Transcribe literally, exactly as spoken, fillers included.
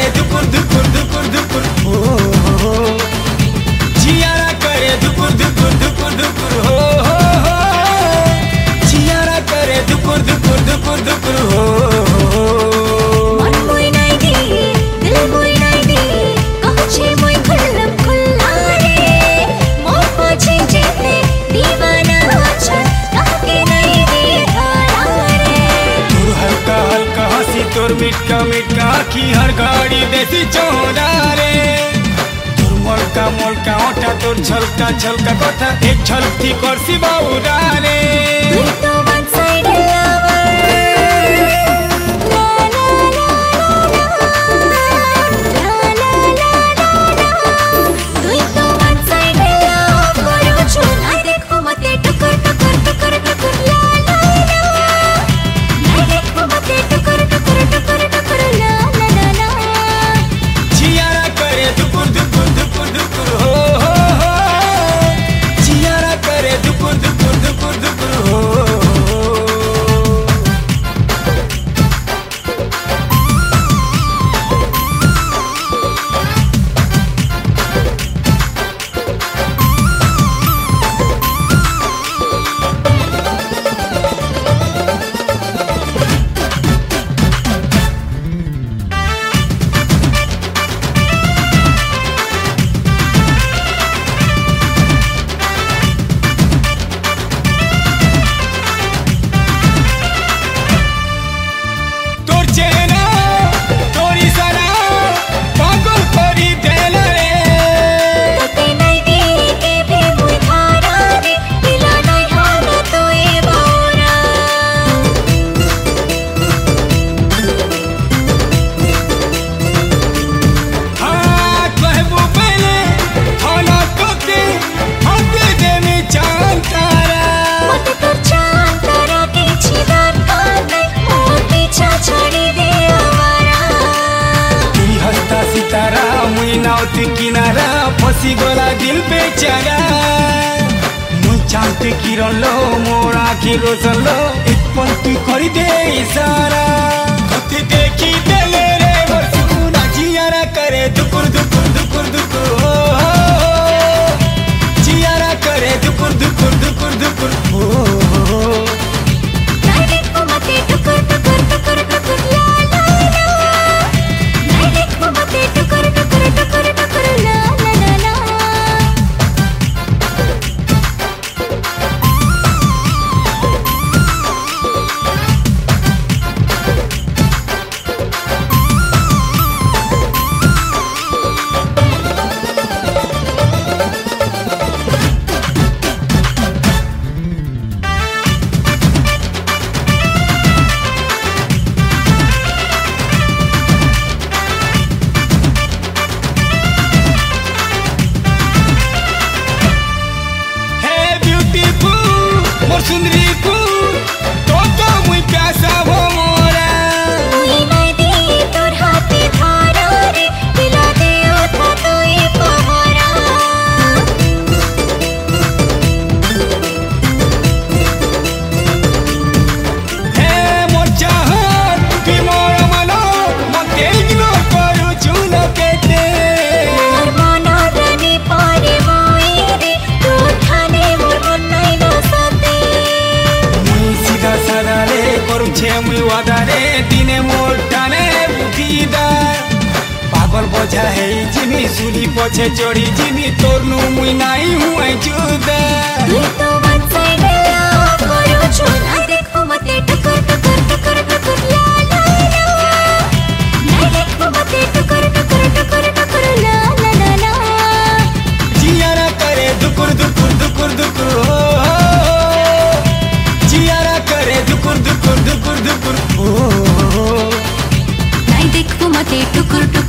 दुकुर दुकुर दुकुर दुकुर हो हो जियारा करे दुकुर दुकुर दुकुर दुकुर हो हो जियारा करे दुकुर दुकुर दुकुर दुकुर हो मन मोई नाई दी दिल मोई नाई दी कहछे मोई खुल्लम खुल्ला रे मोर पाछे जेते दीवाना छ कहके नहीं दे धारा रे तोर हल्का हल्का हंसी तोर मिटका मिटका आखी हर घड़ी देसी चौरा रे तोर मोलका मोलका ओठा तोर छलका छलका कथा एक छलती करसी बाउरा रे तुई तो वन साइड लवर ला ला ला ला ला ला ला तुई तो वन साइड लवर करू छु ना देखो मते टकर टकर टकर टकर ला ला ला ना देखो मते टकर टकर टकर टकर ला ला ला ला जियारा करे दुकुर दुकुर दुकुर दुकुर हो हो हो जियारा करे दुकुर दुकुर दुकुर दुकुर हो तोर चेहरा तोर इशारा पागल करी देला रे तते नहीं दी के भी मुई धारा रे दिला नहीं हाल तो ए बावरा हाँ कहबो पहले थाना तोके आते दे में चांद तारा मत तोर चांद तारा के छिदार काने मोर पीछा छोड़ी दे आवारा तुई हंसता सितारा मुई नावती किनारा फसी गला दिल पे चारा मुई चांद किरण लो मोर आँखी रोशन लो एक पल तुई करी दे इशारा कति देखी देले रे मोर सुना जियारा करे दुकुर दुकुर दुकुर दुकुर हो हो जियारा करे दुकुर दुकुर दुकुर दुकुर हो हो नहीं देखो मते टकर टकर टकर टकर ला ला ला नहीं देखो मते टकर टकर टकर टकर ला ला ला ला हे ब्यूटीफुल मोर सुंदरी फूल तो तो मुई प्यासा हो मोरा मुई नहीं दी तोर हाथे धारा रे दिला दे था तो ए पहरा हे मोर चाहत तू मोर मनो मते इग्नोर करू चुनो केते मोर मना रने पारे मोई रे तू ठाने मोर मन नहीं न सते मुई सीधा साधा रे करू छे मुई वादा रे दिने मोर टाने बुकीदा पागल बोझा है जिमी सुली पछे चढ़ी जिमी तोरनु मुई नाई हुए जुदा तुई तो वन साइड लव करू छु ना देखो मते टकर टकर टकर टकर ला ला ला नहीं देखो मते टकर टकर टकर टकर ला ला ला ला जियारा करे दुकुर दुकुर दुकुर दुकुर हो हो जियारा करे दुकुर दुकुर दुकुर दुकुर हो हो नहीं देखो मते टकर टकर